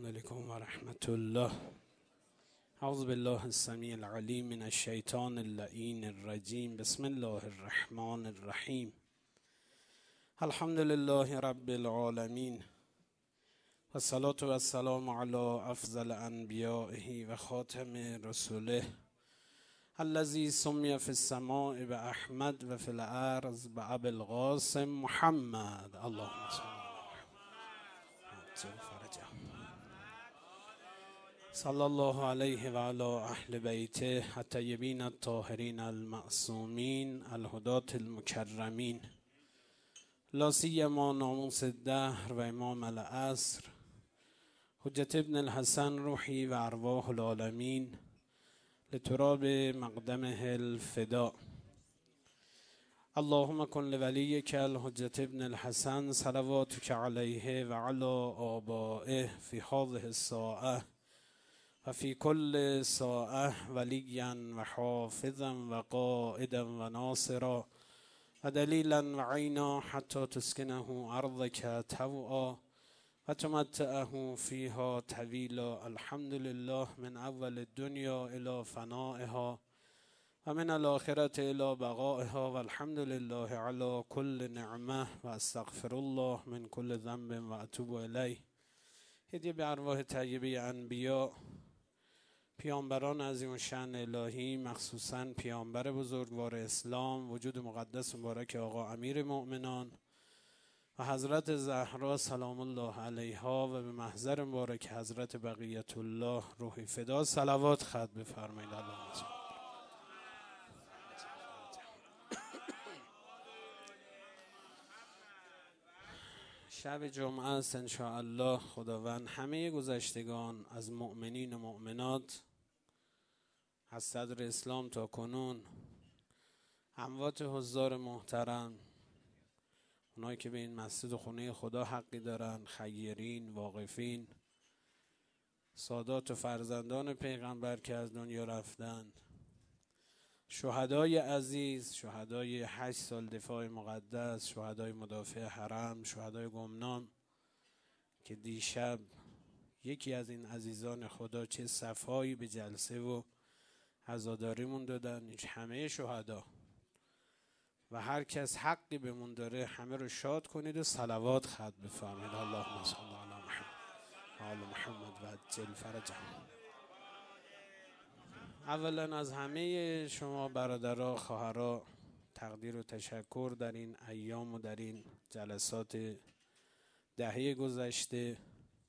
علیکم و رحمت الله. اعوذ بالله السمیع العلیم من الشیطان اللعین الرجیم. بسم الله الرحمن الرحیم. الحمد لله رب العالمین و الصلاة و السلام علی افضل انبیائه و خاتم رسوله الذی سمی فی السماء باحمد و فی الارض بابی القاسم محمد. اللهم صل علی فرجه. صلی الله علیه و علی اهل بیته الطیبین الطاهرین المعصومین الهداة المکرمین، لا سیما ناموس الدهر و امام العصر حجة ابن الحسن روحی و ارواح العالمین لتراب مقدمه الفداء. اللهم کن لولیک الحجة ابن الحسن صلواتک علیه و علی آبائه فی هذه الساعة و فی کل ساعة ولیا و حافظا و قائدا و ناصرا و دلیلا و عینا حتی تسکنه ارضک طوعا و تمتعه فیها طویلا. الحمد لله من اول الدنیا الی فنائها و من الاخرة الی بقائها و الحمد لله علی کل نعمه و استغفر الله من کل ذنب و اتوب الیه. هدیه به ارواح طیبه انبیا، پیامبران عظیم الشأن الهی، مخصوصاً پیامبر بزرگوار اسلام وجود مقدس مبارک آقا امیر مؤمنان و حضرت زهرا سلام الله علیها و به محضر مبارک حضرت بقیت الله روحی فدا صلوات ختم بفرمایید. اللهم صل. شب جمعه است ان شاء الله. خداوند همه گذشتگان از مؤمنین و مؤمنات از صدر اسلام تا کنون، اموات حضار محترم، اونایی که به این مسجد و خونه خدا حقی دارن، خیرین، واقفین، سادات و فرزندان پیغمبر که از دنیا رفتن، شهدای عزیز، شهدای 8 سال دفاع مقدس، شهدای مدافع حرم، شهدای گمنام که دیشب یکی از این عزیزان خدا چه صفایی به جلسه و عزاداریمون دادن. همه شهدا و هر کس حقی بهمون داره همه رو شاد کنید و صلوات ختم بفرمایید. اللهم صل علی محمد و آل محمد و عجل فرجهم. اولا از همه شما برادرها، خواهرها تقدیر و تشکر در این ایام و در این جلسات دهه گذشته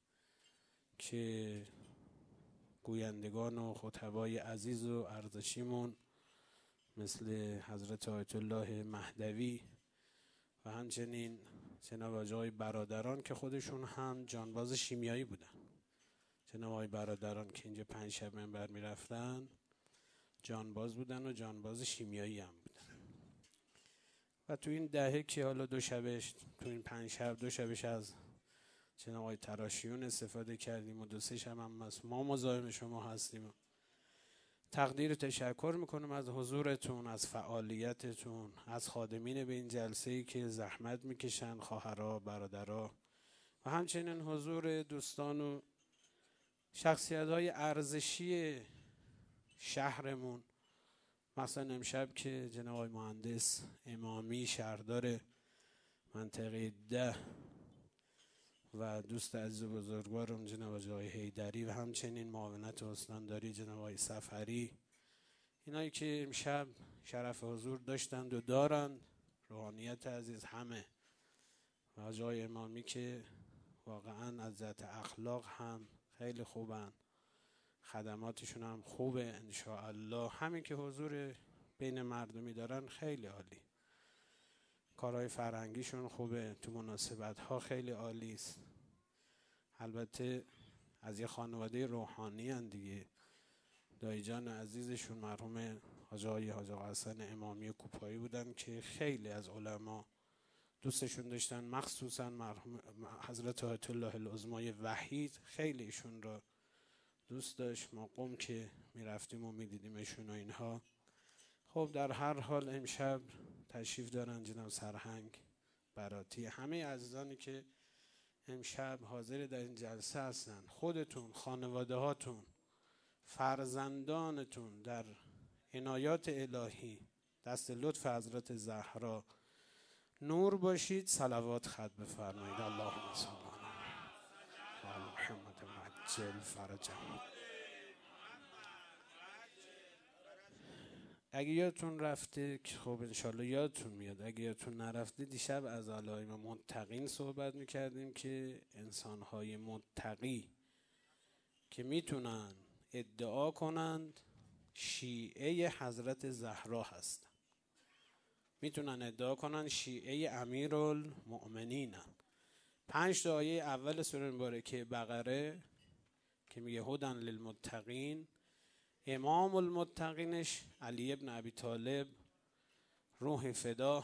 که گویندگان و خطبای عزیز و ارزشیمون مثل حضرت آیت الله مهدوی و همچنین جناب آقای برادران که خودشون هم جانباز شیمیایی بودن، جناب آقای برادران که اینجا 5 شب منبر میرفتن جانباز بودن و جانباز شیمیایی هم بودن. و تو این دهه که حالا 2 شبش، تو این 5 شب 2 شبش از جناب آقای تراشیون استفاده کردیم و 2-3 شب هم ما مزاحم شما هستیم. تقدیر و تشکر میکنم از حضورتون، از فعالیتتون، از خادمین به این جلسه‌ای که زحمت میکشن، خواهرها، برادرها و همچنین حضور دوستان و شخصیت‌های ارزشی شهرمون، مثلا امشب که جناب آقای مهندس امامی شهردار منطقه 10 و دوست عزیز و بزرگوارم جناب آقای حیدری و همچنین معاونت استانداری جناب آقای سفری، اینایی که امشب شرف حضور داشتند و دارند، روحانیت عزیز همه و آقای امامی که واقعا از جهت اخلاق هم خیلی خوبن، خدماتشون هم خوبه ان شاء الله. همین که حضور بین مردمی دارن خیلی عالی، کارهای فرهنگیشون خوبه، تو مناسبت ها خیلی عالی است. البته از یه خانواده روحانی هن دیگه، دایی جان عزیزشون مرحوم حاجی حسن امامی کوپایی بودن که خیلی از علما دوستشون داشتن، مخصوصا مرحوم حضرت آیت الله العظمای وحید خیلی ایشون را دوست داشت. ما قم که میرفتیم و میدیدیمشون و اینها. خب در هر حال امشب تشریف دارن جناب سرهنگ براتی، همه عزیزانی که امشب حاضر در این جلسه هستن، خودتون، خانواده هاتون، فرزندانتون در عنایات الهی دست لطف حضرت زهرا نور باشید. صلوات ختم بفرمایید. اللهم صل علی محمد عجل فرجهم. اگه یادتون رفته که خب انشالله یادتون میاد، اگه یادتون نرفته دیشب از علائم متقین صحبت میکردیم که انسانهای متقی که میتونن ادعا کنند شیعه حضرت زهرا هستن، میتونن ادعا کنن شیعه امیرالمؤمنینن. 5 آیه اول سوره مبارکه بقره که میگه هدی للمتقین، امام المتقینش علی ابن ابی طالب روح فدا،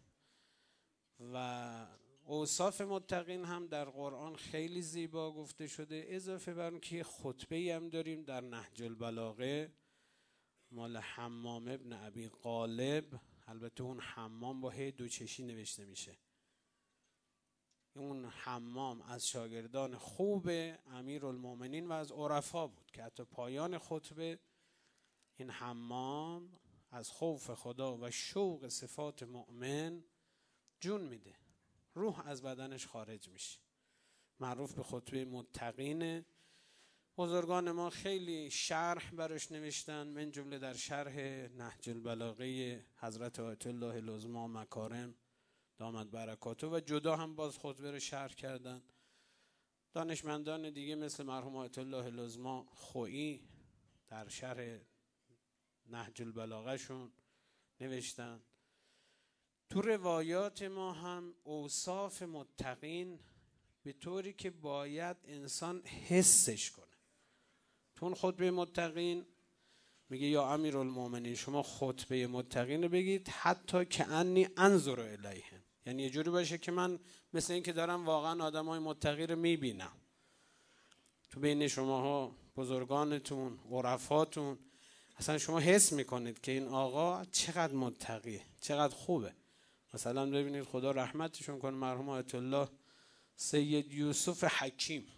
و اوصاف متقین هم در قرآن خیلی زیبا گفته شده. اضافه بر اون که خطبه‌ای هم داریم در نهج البلاغه مال حمام ابن ابی غالب، البته اون حمام با هی 2 چشی نوشته میشه. اون حمام از شاگردان خوب امیرالمؤمنین و از عرفا بود که حتی پایان خطبه این حمام از خوف خدا و شوق صفات مؤمن جون میده، روح از بدنش خارج میشه. معروف به خطبه متقینه. بزرگان ما خیلی شرح براش نوشتن، من جمله در شرح نهج البلاغه حضرت آیت الله العظمی مکارم دامت برکاته، و جدا هم باز خطبه رو شرح کردن. دانشمندان دیگه مثل مرحوم آیت الله العظمی خویی در شرح نهج البلاغه شون نوشتن. تو روایات ما هم اوصاف متقین به طوری که باید انسان حسش کنه. تو اون خطبه متقین میگه یا امیرالمؤمنین شما خطبه متقین رو بگید حتی که انی انظر الیهم، یعنی یه جوری باشه که من مثل این که دارم واقعا آدمای متقی رو میبینم. تو بین شماها بزرگانتون، عرفاتون، اصلا شما حس میکنید که این آقا چقدر متقیه، چقدر خوبه. مثلا ببینید خدا رحمتشون کنه مرحوم آیت الله سید یوسف حکیم،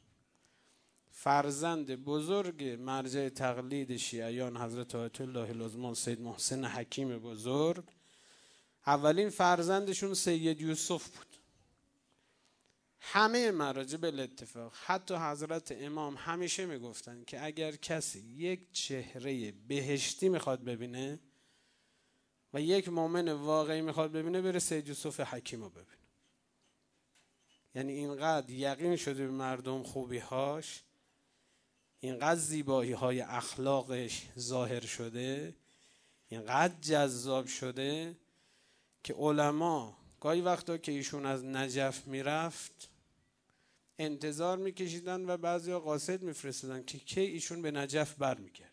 فرزند بزرگ مرجع تقلید شیعیان حضرت آیت الله العظمی سید محسن حکیم بزرگ، اولین فرزندشون سید یوسف بود. همه مراجع بالاتفاق، حتی حضرت امام همیشه میگفتن که اگر کسی یک چهره بهشتی میخواد ببینه و یک مؤمن واقعی میخواد ببینه، بره سید یوسف حکیم رو ببینه. یعنی اینقدر یقین شده به مردم خوبیهاش، اینقدر زیبایی های اخلاقش ظاهر شده، اینقدر جذاب شده که علما گاهی وقتا که ایشون از نجف میرفت انتظار میکشیدن و بعضیا قاصد میفرستدن که کی ایشون به نجف برمیگرد.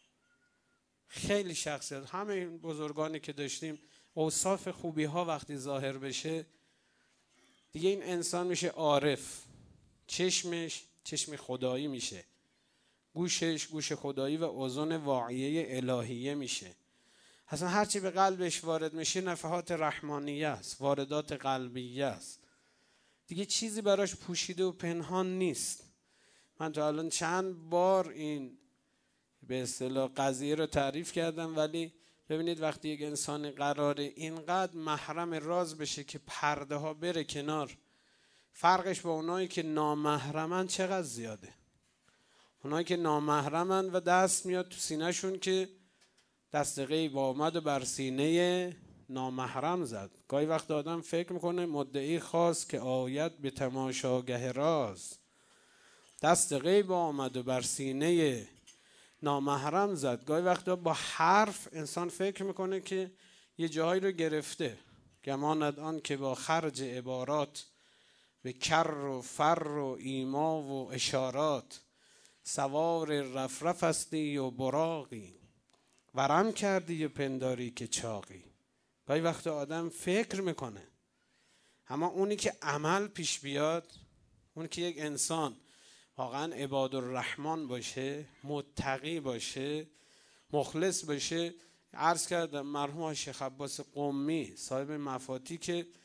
خیلی شخصیت، همه این بزرگانی که داشتیم، اوصاف خوبی ها وقتی ظاهر بشه دیگه این انسان میشه عارف، چشمش چشم خدایی میشه، گوشش گوش خدایی و اذن واعیه الهیه میشه. اصلا هرچی به قلبش وارد میشه نفحات رحمانیه است، واردات قلبیه است، دیگه چیزی براش پوشیده و پنهان نیست. من تا الان چند بار این به اصطلاح قضیه رو تعریف کردم، ولی ببینید وقتی یک انسان قراره اینقدر محرم راز بشه که پرده ها بره کنار، فرقش با اونایی که نامحرمن چقدر زیاده. اونایی که نامحرمن و دست میاد تو سینه شون که دست غیب آمد و بر سینه نامحرم زد. گاهی وقت آدم فکر میکنه مدعی خواست که آید به تماشاگه راز، دست غیب آمد و بر سینه نامحرم زد. گاهی وقت با حرف انسان فکر میکنه که یه جایی رو گرفته، گماند آن که با خرج عبارات به کر و فر و ایما و اشارات، سوار رفرف هستی و براقی، ورم کردی و پنداری که چاقی. گاهی وقت آدم فکر میکنه، اما اونی که عمل پیش بیاد، اونی که یک انسان واقعا عباد الرحمن باشه، متقی باشه، مخلص باشه. عرض کردم مرحوم شیخ عباس قمی صاحب مفاتی که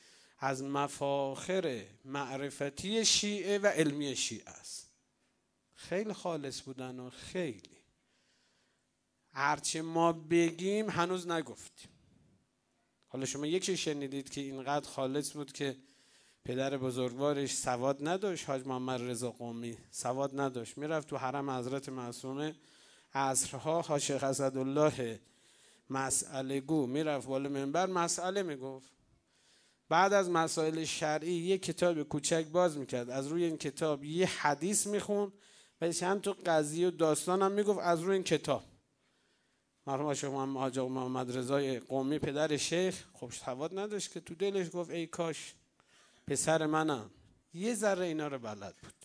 از مفاخر معرفتی شیعه و علمی شیعه است. خیلی خالص بودن و خیلی هرچه ما بگیم هنوز نگفتیم. حالا شما یکی شنیدید که اینقدر خالص بود که پدر بزرگوارش سواد نداشت، حاج محمد رضا قمی سواد نداشت، میرفت تو حرم حضرت معصومه عصرها حاج شیخ اسدالله مسئله گو میرفت بالا منبر مسئله میگفت. بعد از مسائل شرعی یه کتاب کوچک باز میکرد، از روی این کتاب یه حدیث میخوند و چند تا قضیه و داستان هم میگفت از روی این کتاب. مرحوم حاج محمد رضا قمی پدر شیخ خب سواد نداشت که تو دلش گفت ای کاش پسر منم یه ذره اینا رو بلد بود،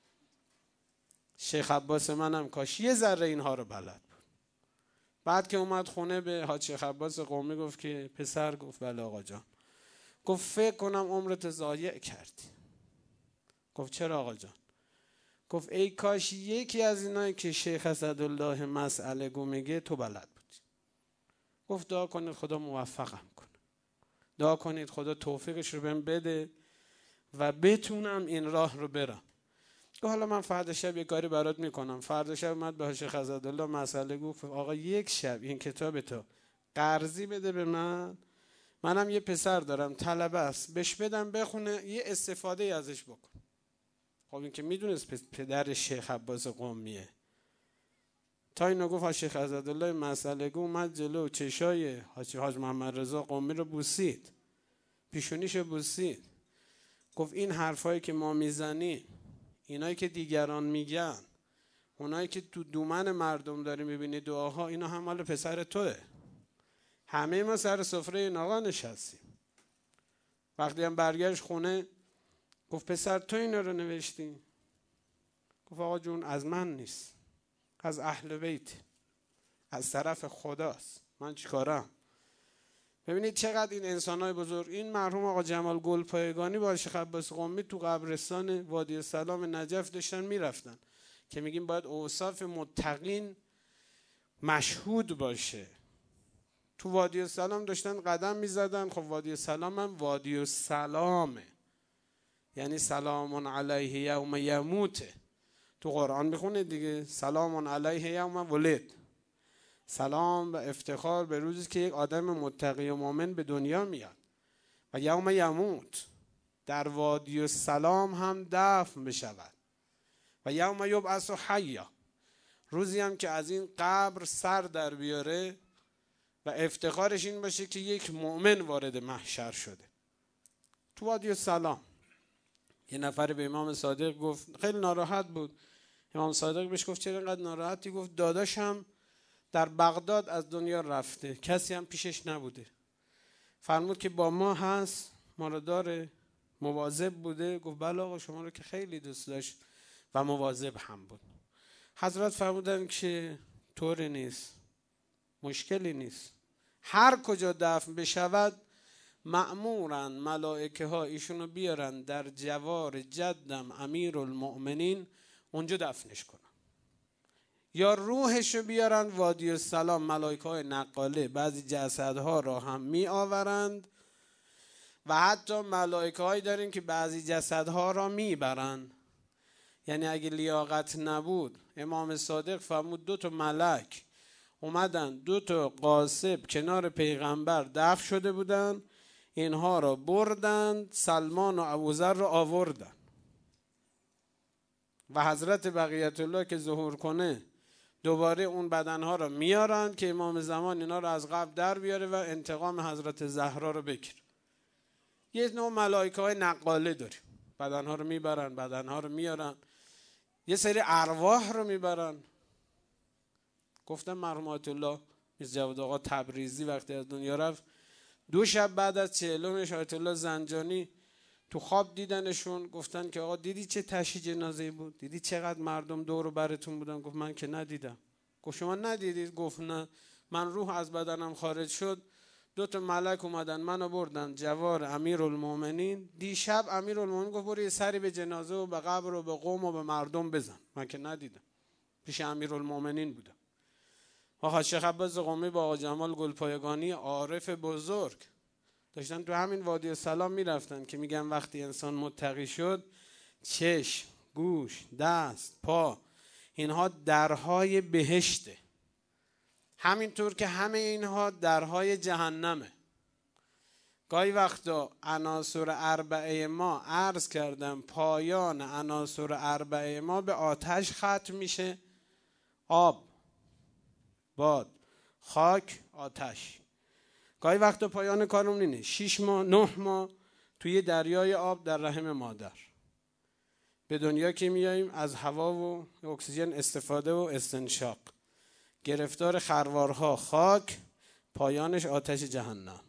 شیخ عباس منم کاش یه ذره اینها رو بلد بود. بعد که اومد خونه به حاج شیخ عباس قمی گفت که پسر، گفت بله آقا جان. گفت فکر کنم عمرت ضایع کردی. گفت چرا آقا جان؟ گفت ای کاش یکی از اینایی که شیخ اسدالله مسئله گو میگه تو بلد بودی. گفت دعا کنید خدا موفقم کنه، دعا کنید خدا توفیقش رو بهم بده و بتونم این راه رو برم. گفت حالا من فردا شب یه کاری برات میکنم. فردا شب اومد به شیخ اسدالله مسئله گفت آقا یک شب این کتاب تو قرضی بده به منم یه پسر دارم طلبه است، بهش بدم بخونه یه استفاده ازش بکن. خب این که میدونست پدر شیخ عباس قمیه. تا اینو گفت شیخ اسدالله مسئله گو اومد جلو چشای حاج محمد رضا قمی رو بوسید، پیشونیشو بوسید، گفت این حرفایی که ما میزنیم، اینایی که دیگران میگن، اونایی که تو دومن مردم داری میبینی دعاها، اینا هم مال پسر توه. همه ما سر سفره این آقا نشستیم. وقتی هم برگشت خونه گفت پسر تو اینا رو نوشتی؟ گفت آقا جون از من نیست، از اهل بیت، از طرف خداست، من چیکارم؟ ببینید چقدر این انسانای بزرگ. این مرحوم آقا جمال گلپایگانی با شیخ عباس قمی تو قبرستان وادی السلام نجف داشتن میرفتن که میگیم باید اوصاف متقین مشهود باشه. تو وادی السلام داشتن قدم میزدن. خب وادی السلام هم وادی السلامه، یعنی سلام علیه یوم یموته. تو قرآن میخونه دیگه، سلام علیه یوم ولد، سلام و افتخار به روزی که یک آدم متقی و مؤمن به دنیا میاد. و یوم یموت، در وادی السلام هم دفن بشود. و یوم یبعث حیا، روزی هم که از این قبر سر در بیاره و افتخارش این باشه که یک مؤمن وارد محشر شده. تو وادی السلام یه نفر به امام صادق گفت، خیلی ناراحت بود. امام صادق بهش گفت چرا اینقدر ناراحتی؟ گفت داداشم در بغداد از دنیا رفته، کسی هم پیشش نبوده. فرمود که با ما هست، ما رو داره، مواظب بوده. گفت بله آقا شما رو که خیلی دوست داشت و مواظب هم بود. حضرت فرمودن که طوری نیست، مشکلی نیست، هر کجا دفن بشود مأمورن ملائکه ها ایشونو بیارن در جوار جدم امیرالمؤمنین، اونجا دفنش کنن. یا روحشو بیارن وادی السلام، ملائکه های نقاله بعضی جسدها را هم می آورند و حتی ملائکه هایی داریم که بعضی جسدها را می برند. یعنی اگه لیاقت نبود، امام صادق فرمود 2 ملک اومدن، 2 قاصب کنار پیغمبر دفن شده بودن، اینها را بردند، سلمان و ابوذر را آوردن و حضرت بقیت الله که ظهور کنه دوباره اون بدنها را میارن که امام زمان اینا را از قبر در بیاره و انتقام حضرت زهرا رو بگیره. یه نوع ملائکه های نقاله داریم، بدنها رو میبرن، بدنها رو میارن. یه سری ارواح رو میبرن. گفتم مرحوم آیت الله میرزا جواد آقا تبریزی وقتی از دنیا رفت، 2 شب بعد از 40مش آیت الله زنجانی تو خواب دیدنشون. گفتن که آقا دیدی چه تشییع جنازه‌ای بود؟ دیدی چقدر مردم دور و برتون بودن؟ گفت من که ندیدم. گفت شما ندیدید؟ گفت نه. من روح از بدنم خارج شد، 2 ملک اومدن منو بردن جوار امیرالمؤمنین. دیشب امیرالمؤمنین گفت برو یه سری به جنازه و به قبر و به قوم و به مردم بزن. من که ندیدم، پیش امیرالمؤمنین بودم. آقا شیخ عباس قمی با آقا جمال گلپایگانی عارف بزرگ داشتن تو همین وادی سلام میرفتن که میگن وقتی انسان متقی شد، چشم، گوش، دست، پا، اینها درهای بهشته، همینطور که همه اینها درهای جهنمه. گاهی وقتا عناصر اربعه ما، عرض کردم پایان عناصر اربعه ما به آتش ختم میشه: آب، باد، خاک، آتش. گاهی وقتا پایان کارمون اینه 6 ماه 9 ماه توی دریای آب در رحم مادر. به دنیا که میاییم از هوا و اکسیژن استفاده و استنشاق، گرفتار خروارها خاک، پایانش آتش جهنم.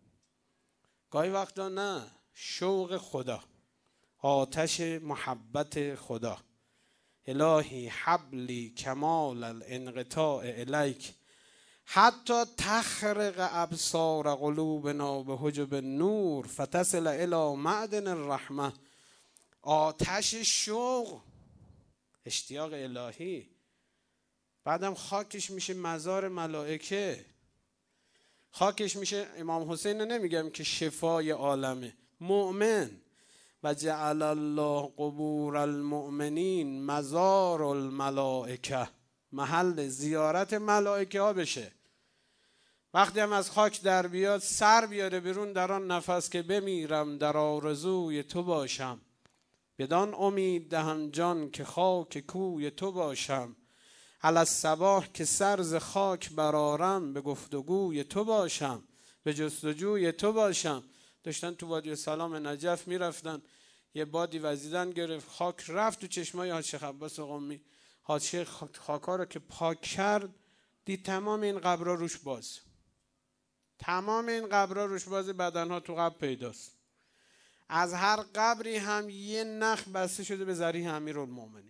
گاهی وقتا نه، شوق خدا، آتش محبت خدا. الهی حبلی کمال الانقطاع الیک حتی تخرق ابصار قلوبنا به حجب نور فتصل الی معدن الرحمه. آتش شوق، اشتیاق الهی. بعدم خاکش میشه مزار ملائکه، خاکش میشه، امام حسین نمیگم که شفای عالمه، مؤمن. و جعل الله قبور المؤمنین مزار الملائکه، محل زیارت ملائکه ها بشه. وقتی هم از خاک در بیاد، سر بیاره بیرون در آن نفس که بمیرم در آرزوی تو باشم، بدان امید دهم جان که خاک کوی تو باشم، علی الصباح که سر ز خاک برارم، به گفتگوی تو باشم، به جستجوی تو باشم. داشتن تو وادی سلام نجف میرفتن، یه بادی وزیدن گرفت، خاک رفت تو چشمای حاج شیخ عباس قمی. حاج شیخ خاکا رو که پاک کرد، دید تمام این قبرها روش باز، تمام این قبرها روش باز، بدنها تو قبر پیداست. از هر قبری هم یه نخ بسته شده به ذریح امیرالمومنین.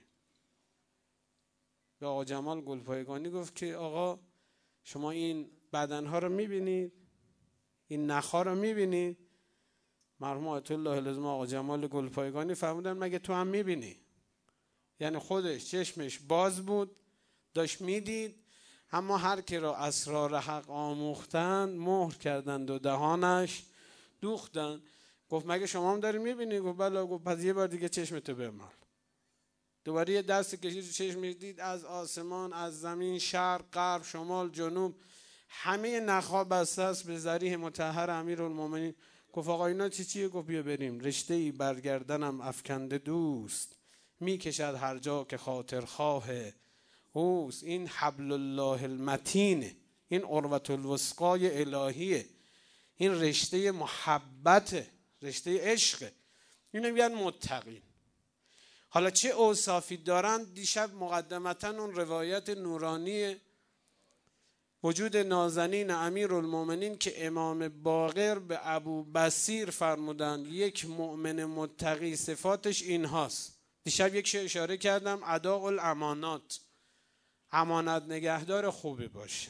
به آقا جمال گلپایگانی گفت که آقا شما این بدنها رو میبینید، این نخها رو میبینید؟ مرحوم آیت الله لازم آقا جمال گلپایگانی فرمودن مگه تو هم میبینی؟ یعنی خودش چشمش باز بود، داشت میدید، اما هر کی را اسرار حق آموختن مهر کردند و دهانش دوختن. گفت مگه شما هم داری میبینی؟ گفت بله. گفت پس یه بار دیگه چشمتو بمال. دوباره یه دست کشید چشمش دید از آسمان، از زمین، شرق، غرب، شمال، جنوب، همه نخها بسته است به ذریح مطهر امیرالمومنین. گفت آقا اینا چیه؟ گفت بیا بریم. رشته ای برگردنم افکنده دوست، میکشد هر جا که خاطر خواه اوست. این حبل الله المتین، این عروة الوثقای الهیه، این رشته محبت، رشته عشق. اینو میگن متقین. حالا چه اوصافی دارن؟ دیشب مقدمتا اون روایت نورانی وجود نازنین امیرالمومنین که امام باقر به ابو بصیر فرمودند یک مؤمن متقی صفاتش این هاست. دیشب یک شی اشاره کردم، اداء الامانات، امانت نگهدار خوبی باشه.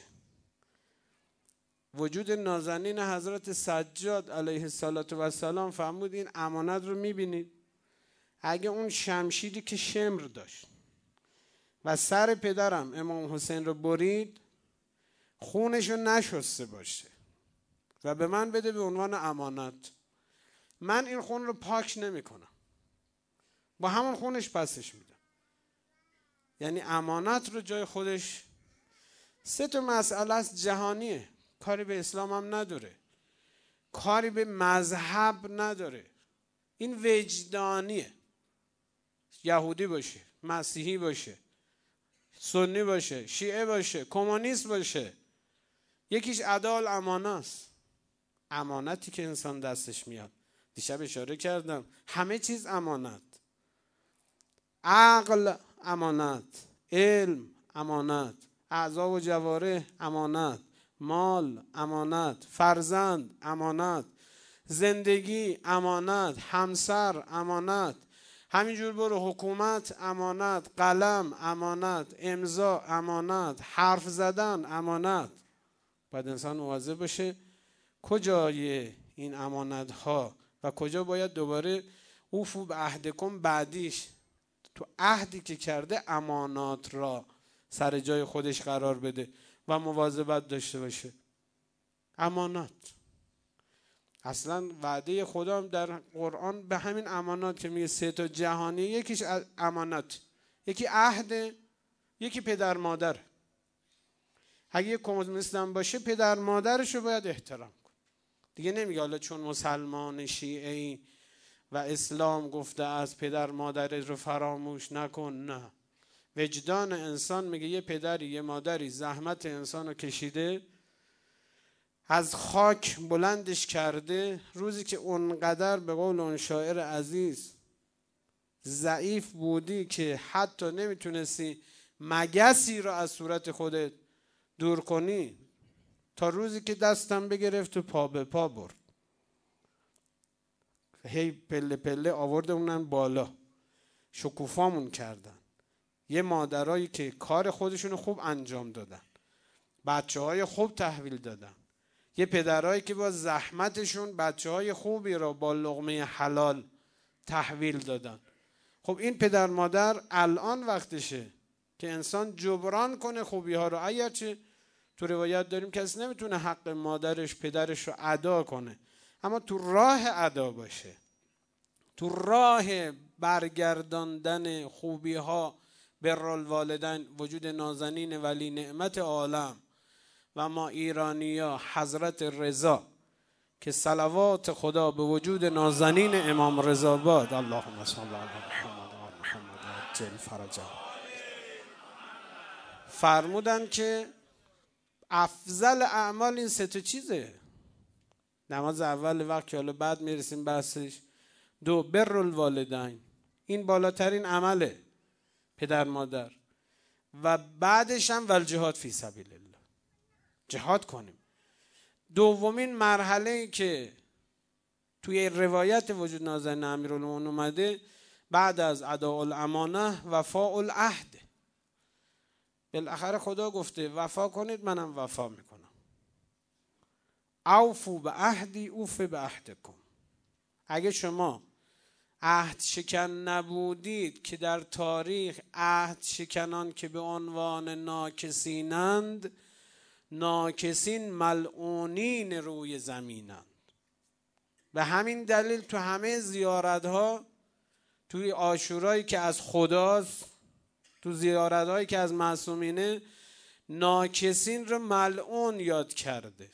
وجود نازنین حضرت سجاد علیه السلام فرمود این امانت رو میبینید؟ اگه اون شمشیری که شمر داشت و سر پدرم امام حسین رو برید، خونش رو نشسته باشه و به من بده به عنوان امانت، من این خون رو پاک نمی کنم، با همون خونش پسش میدم. یعنی امانت رو جای خودش. 3 مسئله است جهانیه، کاری به اسلام هم نداره، کاری به مذهب نداره، این وجدانیه. یهودی باشه، مسیحی باشه، سنی باشه، شیعه باشه، کمونیست باشه، یکیش اداء الامانه است. امانتی که انسان دستش میاد، دیشب اشاره کردم، همه چیز امانت. عقل امانت، علم امانت، اعضا و جوارح امانت، مال امانت، فرزند امانت، زندگی امانت، همسر امانت، همینجور برو، حکومت امانت، قلم امانت، امضا امانت، حرف زدن امانت. باید انسان مواظب باشه کجای این امانت ها و کجا باید دوباره اوفو به عهدکم بعدیش تو عهدی که کرده امانات را سر جای خودش قرار بده و مواظبت داشته باشه. امانات. اصلا وعده خدا در قرآن به همین امانات که میگه 3 تا جهانی، یکیش امانت، یکی عهد، یکی پدر مادر. اگه یک کمونیست باشه پدر مادرش رو باید احترام کن. دیگه نمیگه حالا چون مسلمان شیعه‌ای و اسلام گفته از پدر مادر رو فراموش نکن. نه، وجدان انسان میگه یه پدری یه مادری زحمت انسان رو کشیده، از خاک بلندش کرده، روزی که اونقدر به قول اون شاعر عزیز ضعیف بودی که حتی نمیتونستی مگسی رو از صورت خودت دور کنی، تا روزی که دستم بگرفت و پا به پا برد، هی پله پله آوردمونن بالا، شکوفامون کردن. یه مادرایی که کار خودشونو خوب انجام دادن، بچه های خوب تحویل دادن، یه پدرایی که با زحمتشون بچه های خوبی را با لقمه حلال تحویل دادن. خب این پدر مادر الان وقتشه که انسان جبران کنه خوبی ها رو. اگرچه تو روایت داریم کسی نمیتونه حق مادرش پدرش رو ادا کنه، اما تو راه ادا باشه، تو راه برگرداندن خوبی ها، برالوالدین، وجود نازنین ولی نعمت عالم و ما ایرانیا حضرت رضا که صلوات خدا به وجود نازنین امام رضا باد. اللهم صل علی محمد و محمد عجل فرجه. فرمودن که افضل اعمال این 3 تا چیزه. نماز اول وقت که حالا بعد میرسیم بحثش. 2 بر الوالدین، این بالاترین عمله، پدر مادر. و بعدش هم والجهاد فی سبیل الله، جهاد کنیم. دومین مرحله که توی روایت وجود نازنین امیرالمومنین اومده، بعد از اداء الامانه وفاء العهد. بالاخره خدا گفته وفا کنید، منم وفا میکنم. اوفوا بعهدی اوف بعهدکم. اگه شما عهد شکن نبودید که در تاریخ عهد شکنان که به عنوان ناکسینند، ناکسین ملعونین روی زمینند. به همین دلیل تو همه زیارت ها، توی عاشورایی که از خداست، تو زیارت هایی که از معصومینه، ناکسین رو ملعون یاد کرده.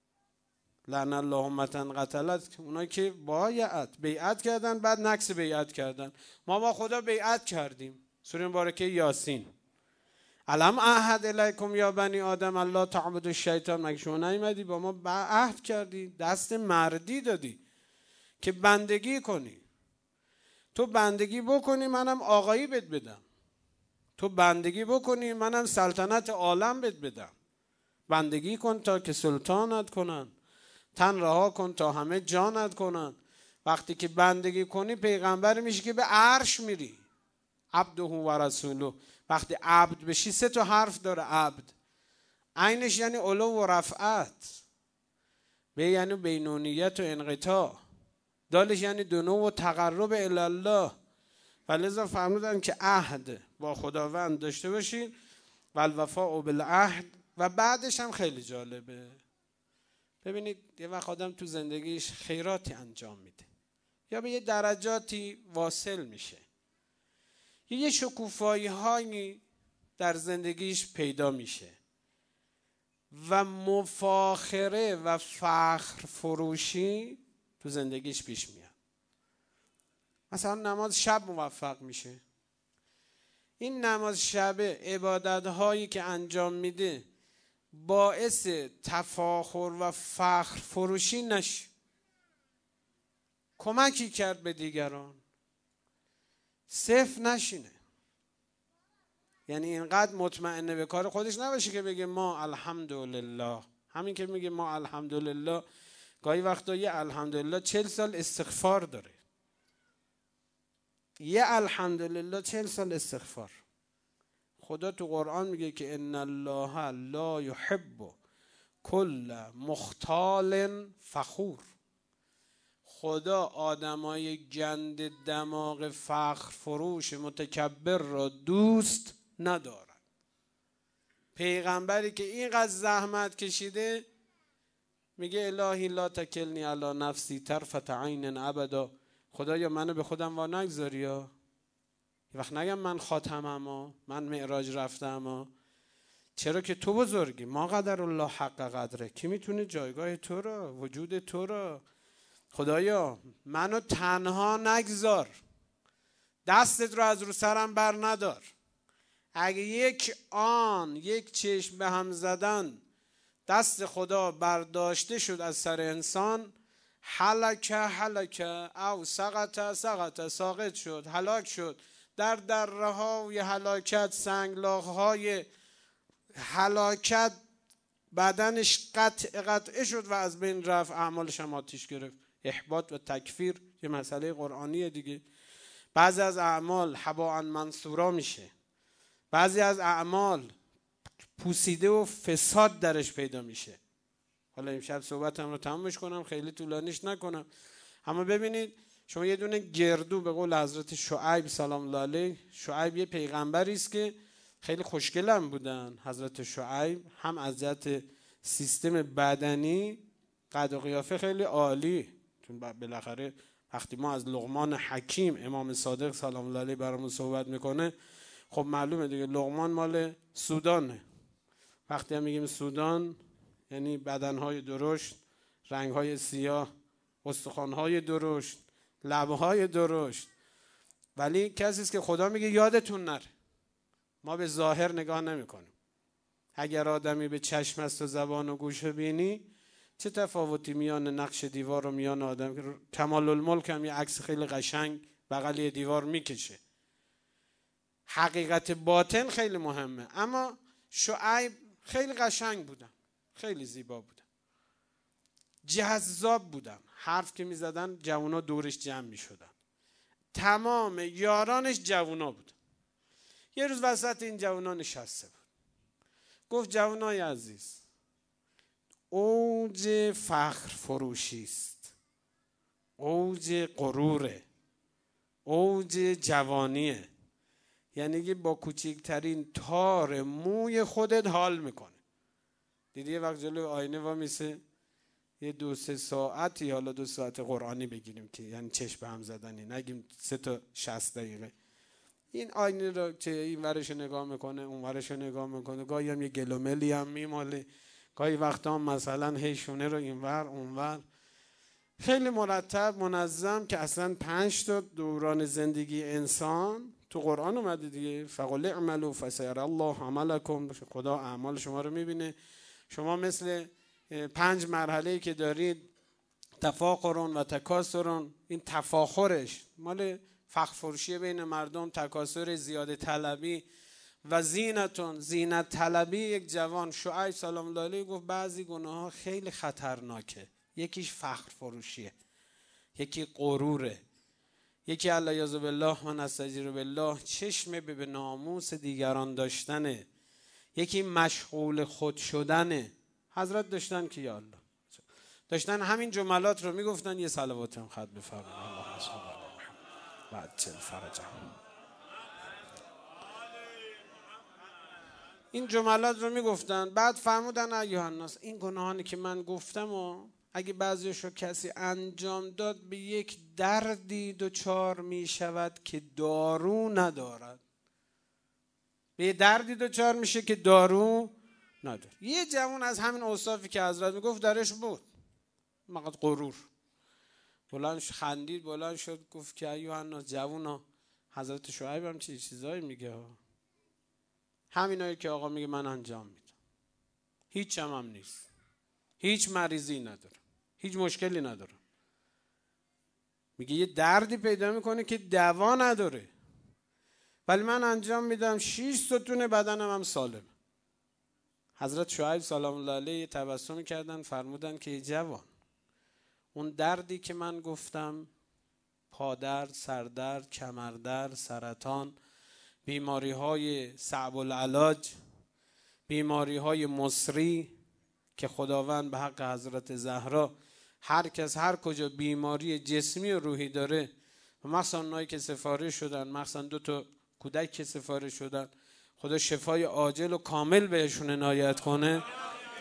لعن الله امة قتلت، اونایی که بیعت کردن بعد نقص بیعت کردن. ما با خدا بیعت کردیم. سوره مبارکه یاسین، الم اعهد الیکم یا بنی آدم الله تعبدوا الشیطان. مگه شما نیومدی با ما عهد کردی، دست مردی دادی که بندگی کنی. تو بندگی بکنی منم آقایی بهت بدم، تو بندگی بکنی منم سلطنت عالم بهت بدم. بندگی کن تا که سلطانت کنن، تن رها کن تا همه جانت کنن. وقتی که بندگی کنی پیغمبر میشی که به عرش میری. عبده و رسوله. وقتی عبد بشی 3 تا حرف داره عبد. عینش یعنی علو و رفعت، به یعنی بینونیت و انقطاع، دالش یعنی دنو و تقرب الله. ولذا فرمودن که عهد با خداوند داشته باشین و الوفاء بالعهد. و بعدش هم خیلی جالبه. ببینید یه وقت آدم تو زندگیش خیراتی انجام میده یا به یه درجاتی واصل میشه، یه شکوفایی هایی در زندگیش پیدا میشه و مفاخره و فخر فروشی تو زندگیش پیش میاد. مثلا نماز شب موفق میشه. این نماز شب، عبادت هایی که انجام میده باعث تفاخر و فخر فروشی نشه. کمکی کرد به دیگران، صفر نشینه. یعنی اینقدر مطمئنه به کار خودش نباشه که بگه ما الحمدلله. همین که میگه ما الحمدلله، گاهی وقتا یه الحمدلله 40 سال استغفار داره. یه الحمدلله 40 سال استغفار. خدا تو قرآن میگه که ان الله لا يحب كل مختال فخور. خدا آدمای گند دماغ فخر فروش متکبر را دوست ندارد. پیغمبری که اینقدر زحمت کشیده میگه الهی لا تکلنی علی نفسی طرفة عین ابدا. خدایا منو به خودم وا نگذاری. یه وقت نگم من خاتمم، من معراج رفتم، چرا که تو بزرگی. ما قدر الله حق قدره. کی میتونه جایگاه تو رو، وجود تو رو. خدایا منو تنها نگذار، دستت رو از رو سرم بر ندار. اگه یک چشم به هم زدن دست خدا برداشته شد از سر انسان، هلک او سقط ساقط شد، هلاک شد. در دره های هلاکت، سنگلاخ های هلاکت، بدنش قطعه شد و از بین رفت، اعمالش هم آتیش گرفت. احباط و تکفیر یه مسئله قرآنیه دیگه. بعضی از اعمال هباء منثورا میشه، بعضی از اعمال پوسیده و فساد درش پیدا میشه. حالا امشب صحبتم رو تمامش کنم، خیلی طولانیش نکنم. اما ببینید شما یه دونه گردو، به قول حضرت شعیب سلام الله علیه، شعیب یه پیغمبری است که خیلی خوشگلم بودن. حضرت شعیب هم از جهت سیستم بدنی قد و قیافه خیلی عالی، چون بالاخره وقتی ما از لقمان حکیم امام صادق سلام الله علیه برامون صحبت میکنه، خب معلومه دیگه لقمان مال سودانه. وقتی هم میگیم سودان یعنی بدنهای درشت، رنگهای سیاه، استخوانهای درشت، لبهای درشت. ولی کسی است که خدا میگه یادتون نره. ما به ظاهر نگاه نمی کنیم. اگر آدمی به چشم است و زبان و گوش بینی، چه تفاوتی میان نقش دیوار و میان آدم که کمال الملک هم یه عکس خیلی قشنگ بغل دیوار میکشه. حقیقت باطن خیلی مهمه. اما شعیب خیلی قشنگ بودن، خیلی زیبا بودن، جذاب بودن. حرف که میزدن جوونا دورش جمع میشدن. تمام یارانش جوونا بودن. یه روز وسط این جوونا نشسته بود، گفت جوانای عزیز، اوج فخر فروشی است، اوج غروره، اوج جوانیه. یعنی که با کوچکترین تار موی خودت حال میکنه. دیدی یه وقت جلوی آینه وامیسه یه 2-3 ساعتی، حالا 2 ساعت قرآنی بگیریم که یعنی چشم به هم زدنی، نگیم 3 تا 60 دقیقه، این آینه رو که این ورش نگاه میکنه اون ورش نگاه میکنه، گاهی هم یه گلوملی هم میماله، گاهی وقتا هم مثلا هی شونه رو این ور اون ور، خیلی مرتب منظم، که اصلا 5 تا دوران زندگی انسان تو قرآن اومده دیگه. فقل اعملوا فسيرى الله عملكم، خدا اعمال شما رو میبینه. شما مثل 5 مرحله‌ای که دارید، تفاخرون و تکاثرون، این تفاخرش مال فخر فروشی بین مردم، تکاثر زیاده طلبی، و زینتون زینت طلبی. یک جوان شعیب سلام الله علیه گفت بعضی گناه ها خیلی خطرناکه. یکیش فخر فروشیه، یکی غروره، یکی الیاذ بالله و نستجیر بالله چشم به ناموس دیگران داشتنه، یکی مشغول خود شدنه. حضرت داشتن که یا الله داشتن همین جملات رو میگفتن. یه صلوات هم خط بفرمایید. اللهم صل علی محمد و عجل فرجهم. این جملات رو میگفتن. بعد فرمودن ایها الناس، این گناهانی که من گفتم و اگه بعضیشو کسی انجام داد، به یک دردی دچار میشود که دارو ندارد. به یک دردی دچار میشه که دارو نداره. یه جوان از همین اوصافی که حضرت میگفت درش بود، مقد غرور. بلند خندید، بلند شد گفت که ایها الناس، جوونا، حضرت شعیب هم چیزایی میگه، همینایی که آقا میگه من انجام میدم، هیچ هم نیست، هیچ مریضی نداره، هیچ مشکلی نداره. میگه یه دردی پیدا میکنه که دوا نداره، ولی من انجام میدم، 6 ستون بدنم هم سالم. حضرت شعیب سلام الله علیه تبسم کردن، فرمودن که جوان، اون دردی که من گفتم، پادرد، سردرد، کمردرد، سرطان، بیماری های صعب العلاج، بیماری های مصری که خداوند به حق حضرت زهرا هر کس هر کجا بیماری جسمی و روحی داره، و مخصوصا اونایی که سفارش شدن، مخصوصا 2 تا کودک که سفارش شدن، خدا شفای عاجل و کامل بهشون عنایت کنه.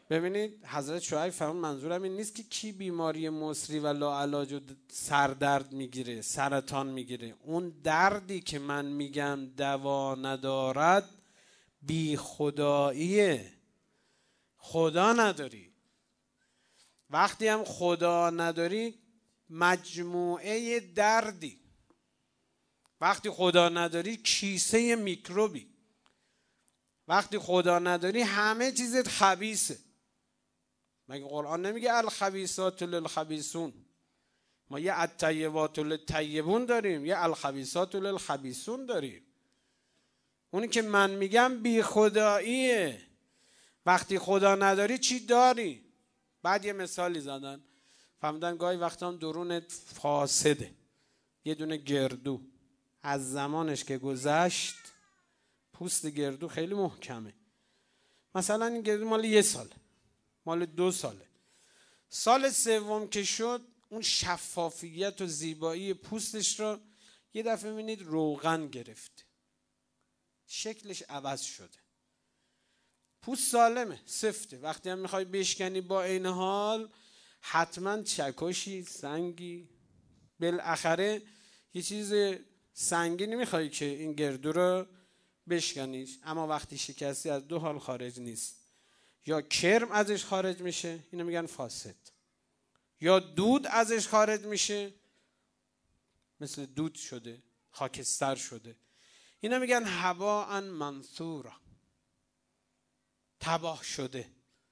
ببینید حضرت شعیب فرمود منظورم این نیست که کی بیماری مصری و لاعلاج و سردرد میگیره، سرطان میگیره. اون دردی که من میگم دوا ندارد بی خداییه. خدا نداری. وقتی هم خدا نداری مجموعه دردی. وقتی خدا نداری کیسه میکروبی. وقتی خدا نداری همه چیزت خبیثه. مگه قرآن نمیگه الخبیثات للخبیثون؟ ما یه الطیبات للطیبون داریم، یه الخبیثات للخبیثون داریم. اونی که من میگم بی خداییه. وقتی خدا نداری چی داری؟ بعد یه مثالی زدن، فهمیدن گاهی وقتا هم درونت فاسده. یه دونه گردو از زمانش که گذشت پوست گردو خیلی محکمه. مثلا این گردو مال 1 ساله، مال 2 ساله. سال سوم که شد اون شفافیت و زیبایی پوستش رو یه دفعه می‌بینید روغن گرفته، شکلش عوض شده. پوست سالمه، سفته. وقتی هم میخوای بشکنی با این حال حتما چکشی، سنگی، بالاخره یه چیز سنگی نمیخوای که این گردو رو بشکنیش. اما وقتی شکستی از 2 حال خارج نیست، یا کرم ازش خارج میشه، اینو میگن فاسد، یا دود ازش خارج میشه، مثل دود شده، خاکستر شده. اینو میگن هباء منثورا، تباه شده.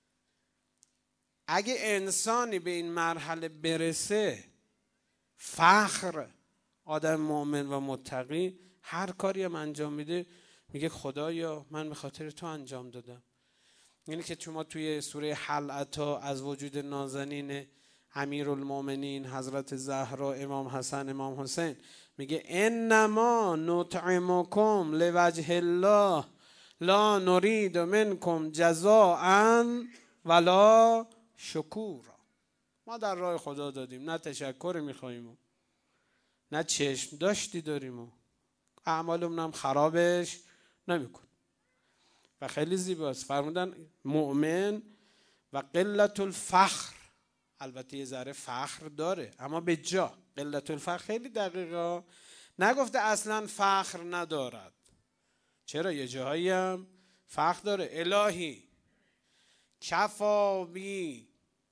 اگه انسانی به این مرحله برسه، فخر، آدم مؤمن و متقی، هر کاری هم انجام میده میگه خدایا من به خاطر تو انجام دادم. یعنی که شما توی سوره حلعتا از وجود نازنین امیرالمومنین حضرت زهرا، امام حسن، امام حسین، میگه انما نطعمکم لوجه الله لا نرید منکم جزاء ولا شکورا. ما در راه خدا دادیم، نه تشکر میخواییم، نه چشم داشتی داریم و اعمالمون هم خرابش نمیکن. و خیلی زیباست. فرمودن مؤمن و قلت الفخر، البته یه ذره فخر داره اما به جا. قلت الفخر خیلی دقیقه، نگفته اصلا فخر ندارد. چرا؟ یه جاهایی هم فخر داره. الهی کفا بی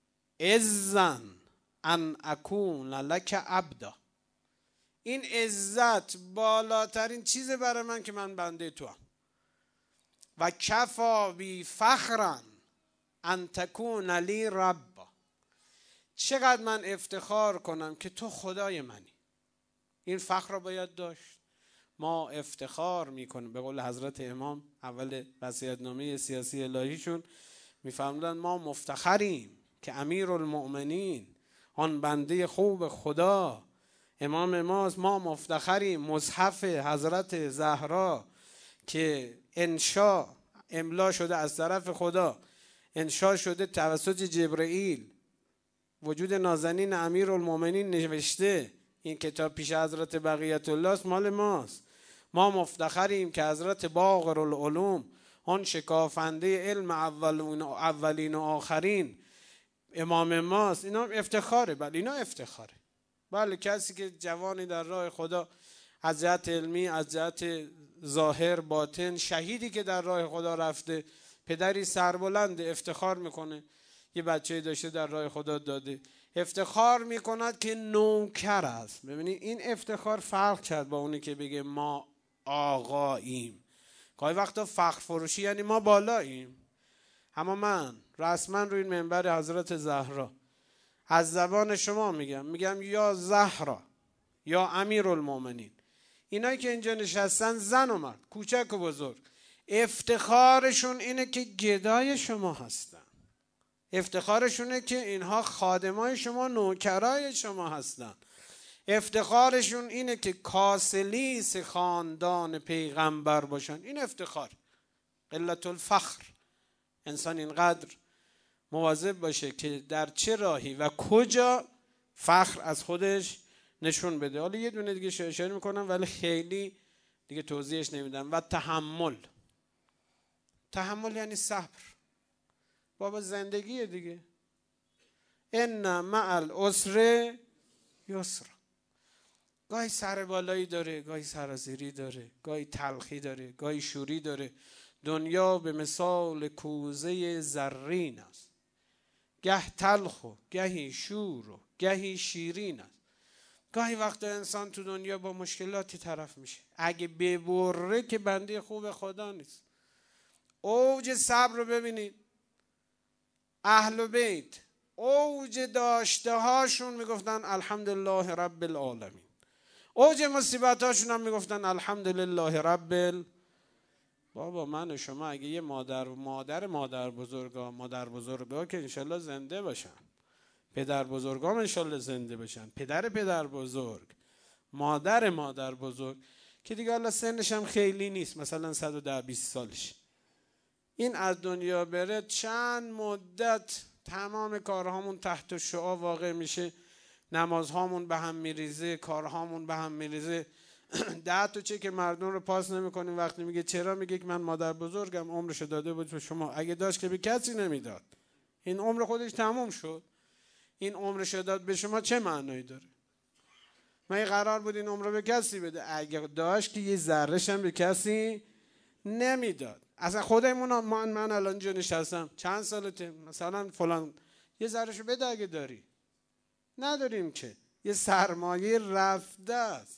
عزا ان اکون لک عبدا. این عزت بالاترین چیزه برای من که من بنده تو هم. و کفا بی فخرا ان تکون لی ربا. چقدر من افتخار کنم که تو خدای منی. این فخر را باید داشت. ما افتخار میکنیم. به قول حضرت امام اول وصیت‌نامه سیاسی الهیشون میفرمودن ما مفتخریم که امیرالمؤمنین، آن بنده خوب خدا، امام ماست. ما مفتخریم مصحف حضرت زهرا که املا شده از طرف خدا، انشا شده توسط جبرئیل، وجود نازنین امیرالمؤمنین نوشته. این کتاب پیش حضرت بقیت الله است، مال ماست. ما مفتخریم که حضرت باقر العلوم، آن شکافنده علم اولین و آخرین، امام ماست. اینا افتخاره. بله اینا افتخاره. بله کسی که جوانی در راه خدا از جهت علمی، از جهت ظاهر باطن، شهیدی که در راه خدا رفته، پدری سربلند افتخار میکنه یه بچه داشته در راه خدا داده، افتخار میکند که نوکر است. ببینید این افتخار فرق کرد با اونی که بگه ما آقاییم. گاهی وقتا فخر فروشی یعنی ما بالاییم. اما من رسما روی این منبر حضرت زهرا از زبان شما میگم یا زهرا یا امیرالمومنین، اینایی که اینجا نشستن، زن و مرد، کوچک و بزرگ، افتخارشون اینه که گدای شما هستن. افتخارشونه که اینها خادمای شما، نوکرای شما هستن. افتخارشون اینه که کاسلیس خاندان پیغمبر باشن. این افتخار. قلت الفخر. انسان اینقدر مواظب باشه که در چه راهی و کجا فخر از خودش نشون بده. حالا یه دونه دیگه اشاره میکنم ولی خیلی دیگه توضیحش نمیدم. و تحمل. تحمل یعنی صبر. بابا زندگیه دیگه. ان مع العسر یسرا. گاهی سر بالایی داره، گاهی سرازیری داره، گاهی تلخی داره، گاهی شوری داره. دنیا به مثال کوزه زرین است، گه تلخ و گهی شور و گهی شیرین است. گاهی وقتا انسان تو دنیا با مشکلاتی طرف میشه، اگه ببره که بنده خوب خدا نیست. اوج صبر رو ببینید، اهل بیت اوج داشته هاشون میگفتن الحمدلله رب العالمین، اوج مصیبت هاشون هم میگفتن الحمدلله رب بابا من و شما اگه یه مادر بزرگا که انشالله زنده باشن، پدر بزرگام انشالله زنده باشن، پدر بزرگ، مادر بزرگ که دیگه حالا سنش هم خیلی نیست، مثلا 110-20 سالش، این از دنیا بره چند مدت تمام کارهامون تحت شعاع واقع میشه، نمازهامون به هم میریزه، کارهامون به هم میریزه. 10 تا چک مردم رو پاس نمیکنیم. وقتی میگه چرا، میگه که من مادر بزرگم عمرشو داده بود به شما، اگه داشت که به کسی نمیداد، این عمر خودش تموم شد، این عمرشو داد به شما چه معنایی داره؟ من قرار بود این عمر رو به کسی بده، اگه داشت که یه ذره‌ش هم به کسی نمیداد. اصلا خودمون من الان اینجا نشستم چند سالته، مثلا فلان یه ذره‌شو بده اگه داری، نداریم که، یه سرمایه رفته است.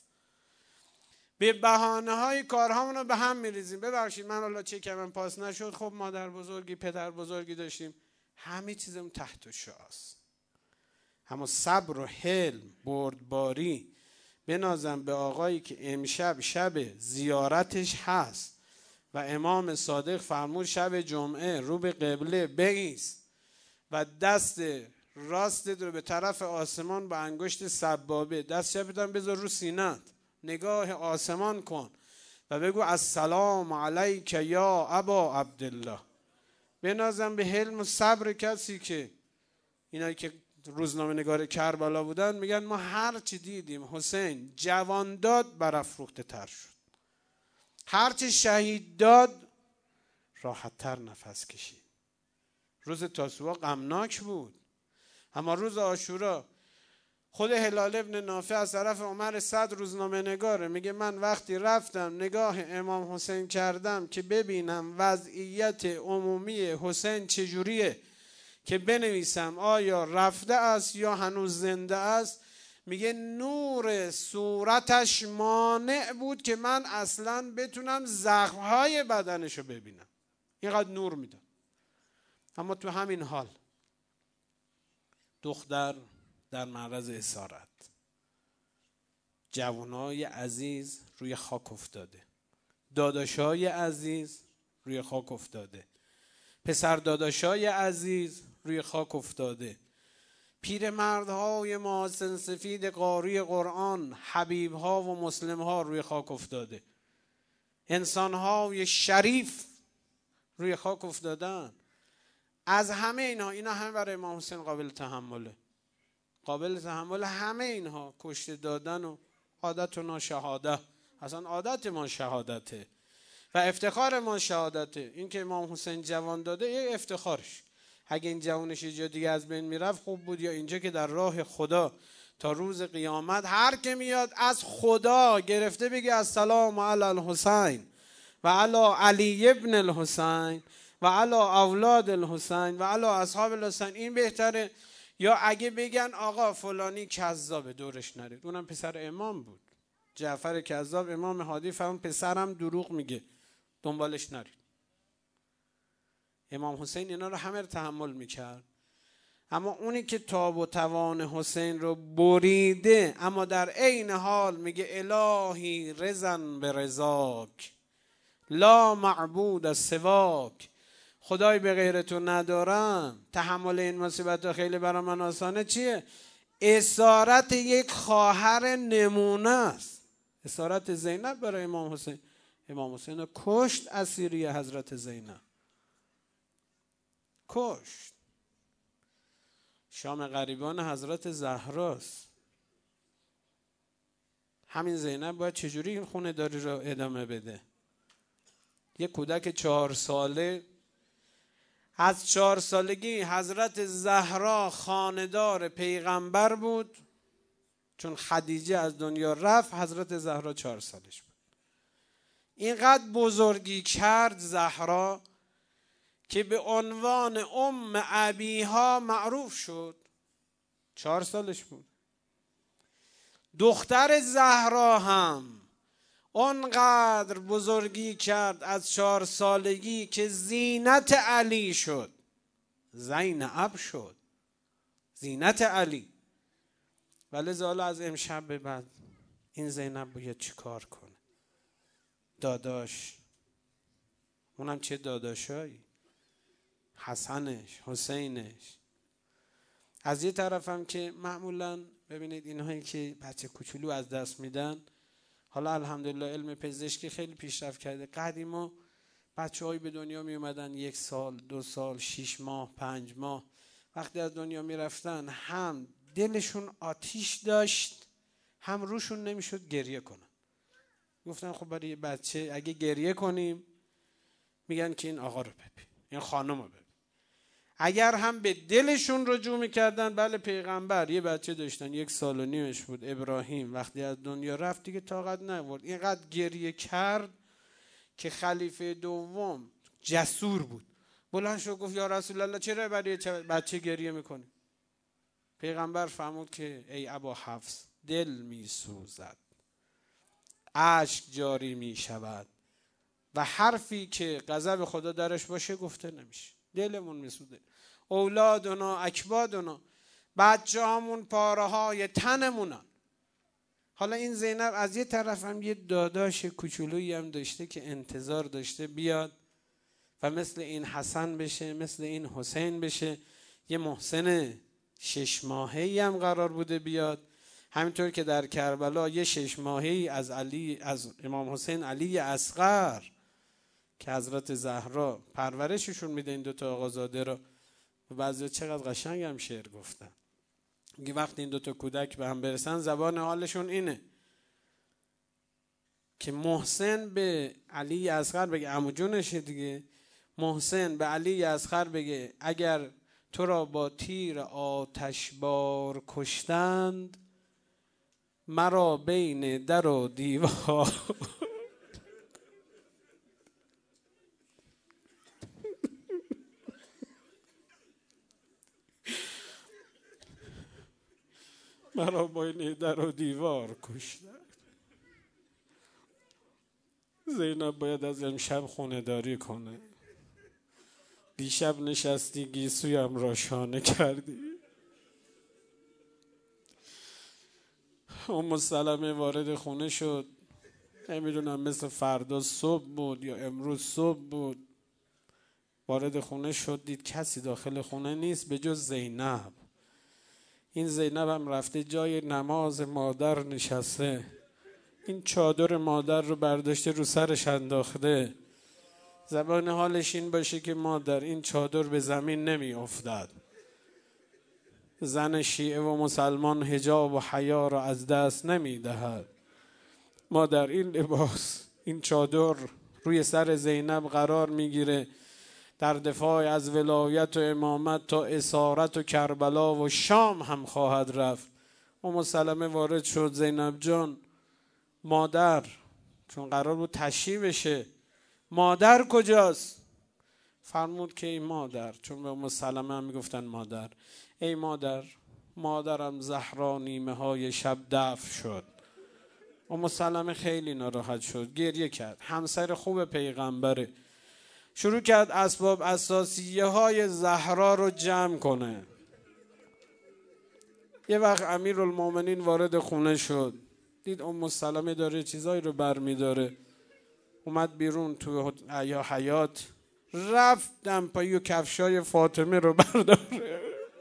به بهانه‌های کارهامون رو به هم میریزیم. ببخشید من حالا چکم پاس نشد، خب مادر بزرگی پدر بزرگی داشتیم، همه چیزم تحت شعاست. اما صبر و حلم، بردباری، بنازم به آقایی که امشب شب زیارتش هست و امام صادق فرمود شب جمعه رو به قبله بایست و دست راستت رو به طرف آسمان با انگشت سبابه، دست چپت هم بذار رو سینت، نگاه آسمان کن و بگو السلام علیک یا ابا عبدالله. بنازم به حلم و صبر کسی که اینایی که روزنامه نگار کربلا بودن میگن ما هر چی دیدیم حسین جوان داد برافروخته تر شد، هر چی شهید داد راحت تر نفس کشید. روز تاسوعا غمناک بود، اما روز عاشورا خود هلال ابن نافع از طرف عمر صدر روزنامه نگاره میگه من وقتی رفتم نگاه امام حسین کردم که ببینم وضعیت عمومی حسین چجوریه که بنویسم آیا رفته است یا هنوز زنده است، میگه نور صورتش مانع بود که من اصلا بتونم زخمهای بدنشو ببینم، اینقدر نور میدم. اما تو همین حال دختر در معرض اسارت، جوانای عزیز روی خاک افتاده، داداشای عزیز روی خاک افتاده، پسر داداشای عزیز روی خاک افتاده، پیرمردهای ماسن سفید قاری قرآن، حبیبها و مسلمها روی خاک افتاده، انسانهای شریف روی خاک افتادن. از همه اینا همه برای امام حسین قابل تحمله، قابل تحمل همه اینها، کشته دادن و عادت و شهاده، اصلا عادت ما شهادته و افتخار ما شهادته. این که امام حسین جوان داده یه افتخارش، اگه این جوانش یه جا دیگه از بین میرفت خوب بود، یا اینجا که در راه خدا تا روز قیامت هر که میاد از خدا گرفته بگه السلام علی الحسین و علی علی ابن الحسین و علی اولاد الحسین و علی اصحاب الحسین، این بهتره. یا اگه بگن آقا فلانی کذابه دورش نرید، اونم پسر امام بود، جعفر کذاب، امام هادی فرمود پسرم دروغ میگه دنبالش نرید. امام حسین اینا رو همه رو تحمل میکرد. اما اونی که تاب و توان حسین رو بریده اما در عین حال میگه الهی رضا برضاک لا معبود سواک، خدای به غیر تو ندارم، تحمل این مصیبت خیلی برای من آسانه. چیه؟ اسارت یک خواهر نمونه است. اسارت زینب برای امام حسین، امام حسین رو کشت اسیری حضرت زینب، کشت. شام غریبان حضرت زهراست. همین زینب باید چجوری این خونه داری رو ادامه بده؟ یه کودک 4 ساله از 4 سالگی حضرت زهرا خانه‌دار پیغمبر بود. چون خدیجه از دنیا رفت حضرت زهرا 4 سالش بود. اینقدر بزرگی کرد زهرا که به عنوان ام ابیها معروف شد. 4 سالش بود. دختر زهرا هم اونقدر بزرگی کرد از 4 سالگی که زینت علی شد. زینب شد، زینت علی. ولی حالا از امشب به بعد این زینب باید چی کار کنه؟ داداش، اونم چه داداشایی، حسنش، حسینش. از یه طرفم که معمولا ببینید اینهایی که بچه کوچولو از دست میدن، حالا الحمدلله علم پزشکی خیلی پیشرفت کرده. قدیما بچه‌هایی به دنیا می اومدن 1 سال، 2 سال، 6 ماه، 5 ماه، وقتی از دنیا می رفتن هم دلشون آتیش داشت، هم روشون نمیشد گریه کنن. گفتن خب برای یه بچه اگه گریه کنیم میگن که این آقا رو ببین، این خانم رو ببین. اگر هم به دلشون رجوع میکردن، بله پیغمبر یه بچه داشتن 1 سال و نیمش بود، ابراهیم، وقتی از دنیا رفت دیگه طاقت نبرد، اینقدر گریه کرد که خلیفه دوم جسور بود، بلند شد گفت یا رسول الله چرا برای بچه گریه میکنی؟ پیغمبر فرمود که ای ابا حفص، دل میسوزد، اشک جاری میشود و حرفی که غضب خدا درش باشه گفته نمیشه. دلمون میسوزه. اولادنا اکبادنا، بچه همون پاره های تنمونن. حالا این زینب از یه طرف هم یه داداش کوچولویی هم داشته که انتظار داشته بیاد و مثل این حسن بشه، مثل این حسین بشه. یه محسن 6 ماهه‌ای هم قرار بوده بیاد، همینطور که در کربلا یه 6 ماهه‌ای از علی، از امام حسین علی اصغر که حضرت زهرا پرورششون میده این 2 تا آقازاده رو. و بعضی چقدر قشنگ هم شعر گفتن، میگه وقتی این 2 تا کودک به هم برسن زبان حالشون اینه که محسن به علی اصغر بگه، عمو جونشه دیگه، محسن به علی اصغر بگه اگر تو را با تیر آتشبار کشتند، مرا بین در و دیوار مرا بین در و دیوار کشتند. زینب باید از امشب خونه داری کنه. دیشب نشستی گیسویم را شانه کردی. ام سلمه وارد خونه شد، نمیدونم مثل فردا صبح بود یا امروز صبح بود، وارد خونه شد دید کسی داخل خونه نیست به جز زینب. این زینب هم رفته جای نماز مادر نشسته، این چادر مادر رو برداشته رو سرش انداخته. زبان حالش این باشه که مادر این چادر به زمین نمی افتد. زن شیعه و مسلمان حجاب و حیا را از دست نمی دهد. مادر این لباس، این چادر روی سر زینب قرار می گیره، در دفاع از ولایت و امامت تا اسارت و کربلا و شام هم خواهد رفت. ام سلمه وارد شد، زینب جان، مادر، چون قرار بود تشییع بشه، مادر کجاست؟ فرمود که ای مادر، چون به ام سلمه هم میگفتن مادر، ای مادر، مادرم زهرا نیمه های شب دفن شد. ام سلمه خیلی ناراحت شد، گریه کرد. همسر خوب پیغمبره، شروع کرد اسباب اساسیه های زهرا رو جمع کنه. یه وقت امیرالمومنین وارد خونه شد، دید ام سلمه داره چیزایی رو برمیداره، اومد بیرون تو حیاط، رفت دمپایی و کفشای فاطمه رو برداره.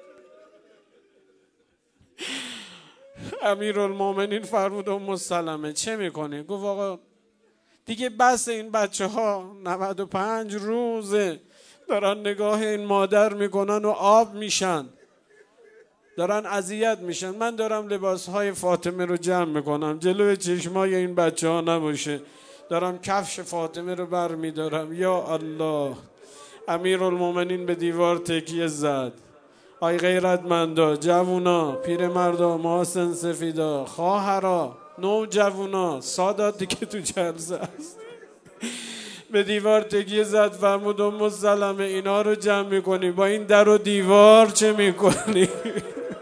امیرالمومنین فرمود ام سلمه چه میکنی؟ گفت آقا دیگه بس، این بچه ها 95 روزه دارن نگاه این مادر میکنن و آب میشن، دارن اذیت میشن، من دارم لباسهای فاطمه رو جمع میکنم جلوی چشمای این بچه ها نباشه، دارم کفش فاطمه رو بر میدارم. یا الله، امیرالمومنین به دیوار تکیه زد. آی غیرتمندا، جوونا، پیرمردا، محاسن سفیدا، خواهرا، نوجوونا، ساداتی که تو جلسه است، به دیوار تکیه زد. فرمود ام سلمه اینا رو جمع میکنی، با این در و دیوار چه میکنی؟